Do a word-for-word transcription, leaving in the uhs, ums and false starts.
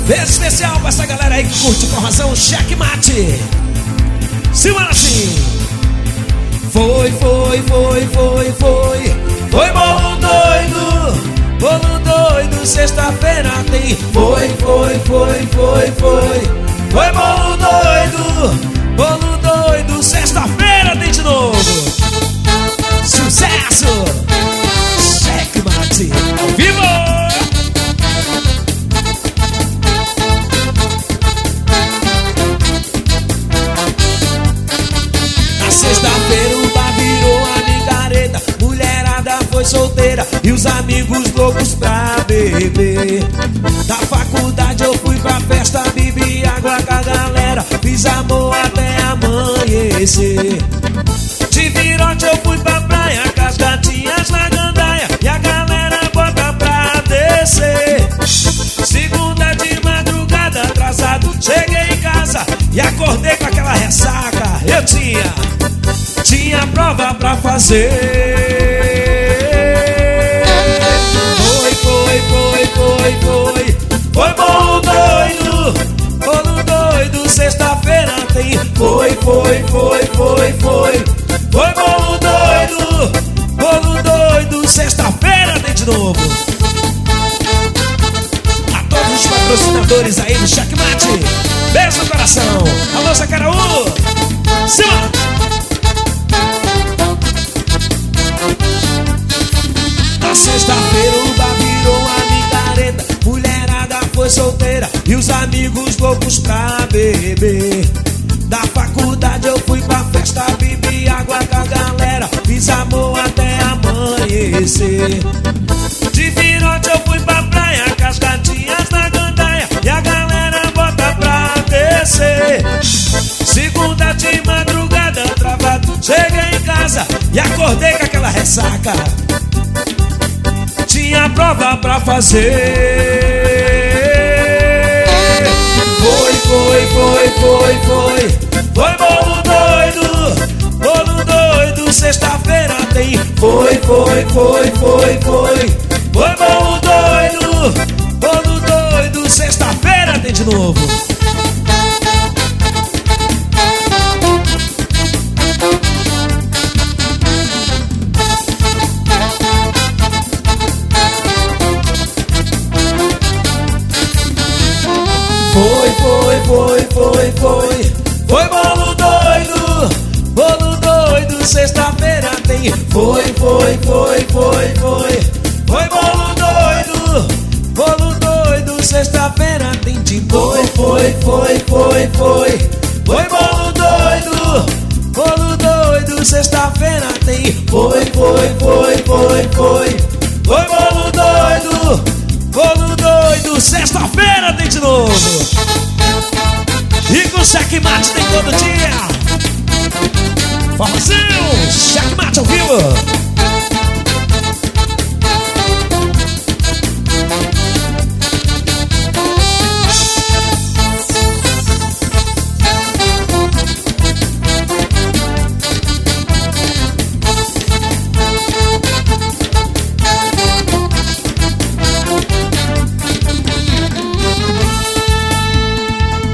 Beijo especial pra essa galera aí que curte com razão Checkmate. Simbora assim. Foi, foi, foi, foi, foi. Foi bolo doido, bolo doido, sexta-feira tem. Foi, foi, foi, foi, foi. Foi bolo doido, bolo doido, sexta-feira tem de novo. Sucesso! Checkmate ao vivo! Na sexta-feira o bar virou a micareta, mulherada foi solteira e os amigos loucos pra beber. Da faculdade eu fui pra festa, bebi água com a galera, fiz amor até amanhecer. De virote eu fui pra praia, com as gatinhas na gandaia, e a galera bota pra descer. Segunda de madrugada, atrasado, cheguei em casa e acordei com aquela ressaca. Eu tinha, tinha prova pra fazer. Foi, foi, foi, foi, foi. Foi bolo doido, bolo doido, sexta-feira tem. Foi, foi, foi, foi, foi. Foi bolo doido, bolo doido, sexta-feira tem de novo. A todos os patrocinadores aí do Checkmate, beijo no coração. Alô, Zacaraú, cima. Na sexta-feira o bar virou a micareta, mulherada foi solteira e os amigos loucos pra beber. Da faculdade eu fui pra festa, bebi água com a galera, fiz amor até amanhecer. De virote eu fui pra praia, com as gatinhas na gandaia, e a galera bota pra descer. Segunda de madrugada, travado, cheguei em casa e acordei com aquela ressaca. Tinha prova pra fazer. Foi, foi, foi, foi, foi. Foi bolo doido, bolo doido, sexta-feira tem. Foi, foi, foi, foi, foi. Foi bolo doido, bolo doido, sexta-feira tem de novo. Foi, foi, foi, foi, foi. Foi bolo doido, bolo doido, sexta-feira tem. Foi, foi, foi, foi, foi. Foi bolo doido, bolo doido, sexta-feira tem de novo. Foi, foi, foi, foi. Foi bolo doido, bolo doido, sexta-feira tem. Foi, foi, foi, foi, foi. Foi bolo doido, bolo doido, sexta-feira tem de novo. E com Checkmate tem todo dia. Formação, Checkmate ao vivo.